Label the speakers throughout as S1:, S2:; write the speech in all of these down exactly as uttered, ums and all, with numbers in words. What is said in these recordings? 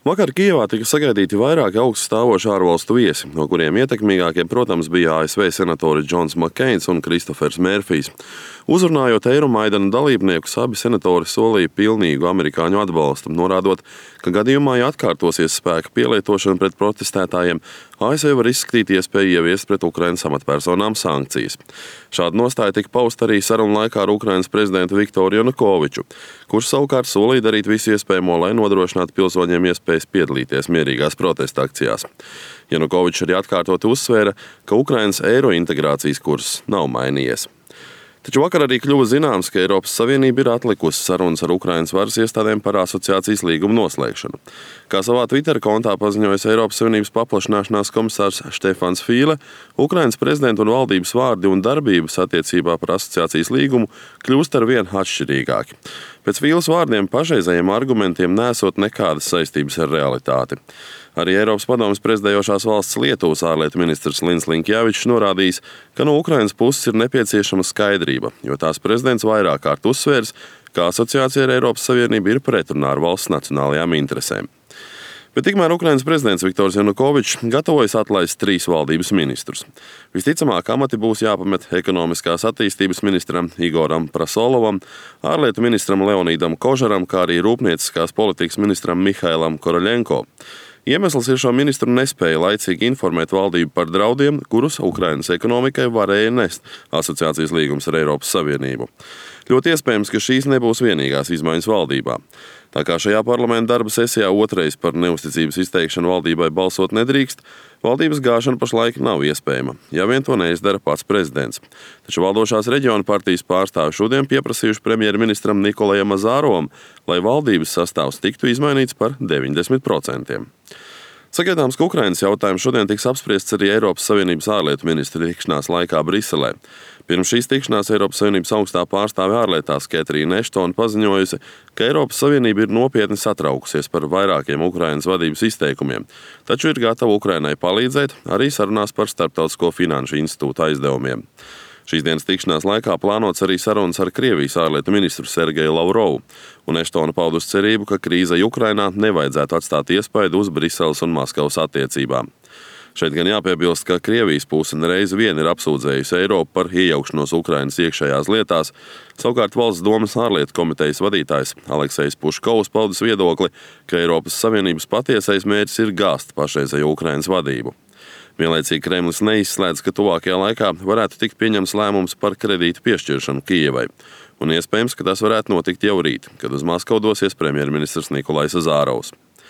S1: Vakar Kijevā tika sagaidīti vairāki augstu stāvoši ārvalstu viesi, no kuriem ietekmīgākie, protams, bija A S V senatori Džons Makkeins un Kristofers Mērfijs. Uzrunājot Eiromaidana dalībniekus, abi senatori solīja pilnīgu amerikāņu atbalstu, norādot, ka gadījumā, ja atkārtosies spēka pielietošana pret protestētājiem, A S V var izskatīt iespēju ieviest pret Ukrainas amatpersonām sankcijas. Šāda nostāja tika pausta arī sarunu laikā ar Ukrainas prezidentu Viktoru Janukoviču, kurš savukārt solīja darīt visu iespējamo, lai nodrošinātu pilsoņiem iespējas piedalīties mierīgās protesta akcijās. Janukovičs arī atkārtoti uzsvēra, ka Ukrainas eiro integrācijas kurs nav mainījies. Taču vakar arī kļuva zināms, ka Eiropas Savienība ir atlikusi sarunas ar Ukrainas varas iestādēm par asociācijas līgumu noslēgšanu. Kā savā Twitter kontā paziņojas Eiropas Savienības paplašināšanās komisārs Štefans Fīle, Ukrainas prezidenta un valdības vārdi un darbības attiecībā par asociācijas līgumu kļūst ar vien atšķirīgāki. Pēc Fīles vārdiem pašreizējiem argumentiem nesot nekādas saistības ar realitāti. Arī Eiropas padomes prezidējošās valsts Lietuvas ārlietu ministrs Lins Linkjēvičs norādījis, ka no Ukrainas puses ir nepieciešama skaidrība, jo tās prezidents vairāk kārt uzsvērs, ka asociācija ar Eiropas Savienību ir pretrunā ar valsts nacionālajām interesēm. Bet tikmēr Ukrainas prezidents Viktors Janukovičs gatavojas atlaist trīs valdības ministrus. Visticamāk, amati būs jāpamet ekonomiskās attīstības ministram Igoram Prasolovam, ārlietu ministram Leonīdam Kožaram, kā arī rūpnieciskās politikas ministram Mihailam Koroļenko. Iemesls ir šo ministru nespēja laicīgi informēt valdību par draudiem, kurus Ukrainas ekonomikai varēja nest asociācijas līgums ar Eiropas Savienību. Ļoti iespējams, ka šīs nebūs vienīgās izmaiņas valdībā. Tā kā šajā parlamenta darba sesijā otrais par neusticības izteikšanu valdībai balsot nedrīkst, valdības gāšana pašlaik nav iespējama, ja vien to neizdara pats prezidents. Taču valdošās reģiona partijas pārstāvi šodien pieprasījuši premjerministram Nikolajam Azarovam, lai valdības sastāvs tiktu izmainīts par deviņdesmit procentiem. Sagaidāms, ka Ukrainas jautājums šodien tiks apspriests arī Eiropas Savienības ārlietu ministru tikšanās laikā Briselē. Pirms šīs tikšanās Eiropas Savienības augstā pārstāve ārlietās Ketrīna Eštona paziņojusi, ka Eiropas Savienība ir nopietni satraukusies par vairākiem Ukrainas vadības izteikumiem, taču ir gatava Ukrainai palīdzēt arī sarunās par Starptautisko finanšu institūtu aizdevumiem. Šīs dienas tikšanās laikā plānots arī sarunas ar Krievijas ārlietu ministru Sergeju Lavrovu, un Eštona paudus cerību, ka krīzei Ukrainā nevajadzētu atstāt iespaidu uz Briseles un Maskavas attiecībām. Šeit gan jāpiebilst, ka Krievijas puse nereiz vien ir apsūdzējusi Eiropu par iejaukšanos Ukrainas iekšējās lietās, savukārt Valsts domas ārlietu komitejas vadītājs Aleksejs Puškovs paudis viedokli, ka Eiropas Savienības patiesais mērķis ir gāzt pašreizējo Ukrainas vadību. Vienlaicīgi Kremlis neizslēdz, ka tuvākajā laikā varētu tikt pieņemts lēmums par kredītu piešķiršanu Kijevai, un iespējams, ka tas varētu notikt jau rīt, kad uz Maskavu dosies premjerministrs Nikolajs Azarovs.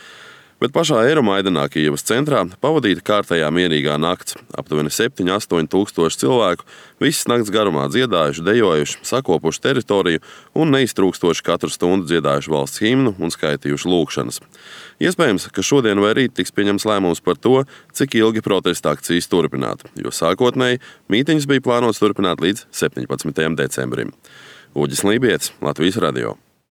S1: Bet pašā Eiromaidanā Kijevas centrā pavadīta kārtējā mierīgā nakts. Aptuveni septiņi astoņi tūkstoši cilvēku visas nakts garumā dziedājuši, dejojuši, sakopuši teritoriju un neiztrūkstoši katru stundu dziedājuši valsts himnu un skaitījuši lūkšanas. Iespējams, ka šodien vai rīt tiks pieņems lēmums par to, cik ilgi protesta akcijas turpināt, jo sākotnēji mītiņas bija plānots turpināt līdz septiņpadsmitajam decembrim. Uģis Lībietis, Latvijas radio.